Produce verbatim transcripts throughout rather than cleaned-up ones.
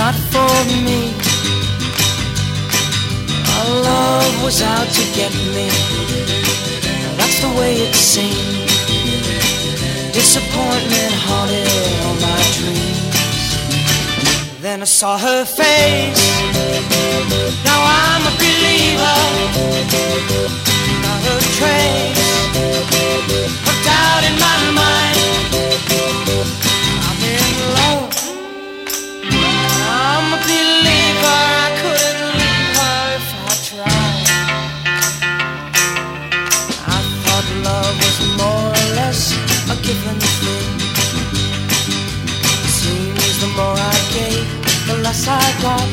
not for me. Our love was out to get me. That's the way it seemed. Disappointment haunted all my dreams. Then I saw her face. Now I'm a believer. Not a trace of doubt in my mind. I'm in love. I'm a believer. I couldn't leave her if I tried. I thought love was more or less a given thing. Seems the more I gave, the less I got.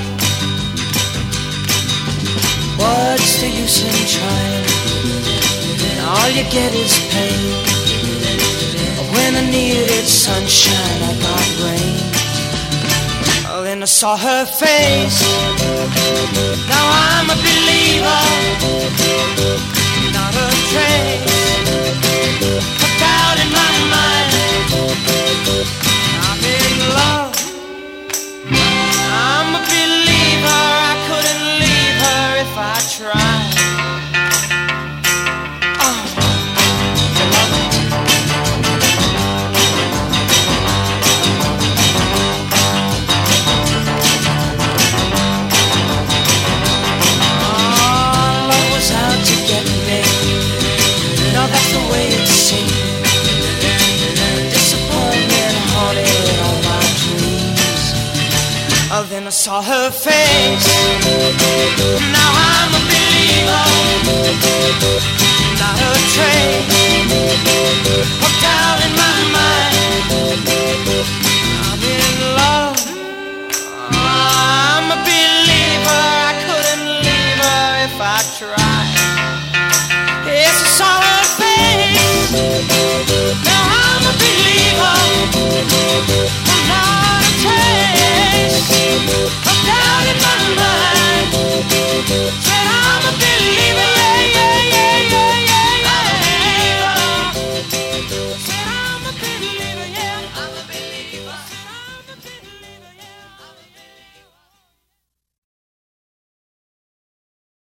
What's the use in trying? All you get is pain. When I needed sunshine, I got rain. Oh, then I saw her face. Now I'm a believer. Not a trace of doubt in my mind. I'm in love. I'm a believer. I couldn't leave her if I tried. That's the way it seemed. Disappointment haunted all my dreams. Oh, then I saw her face.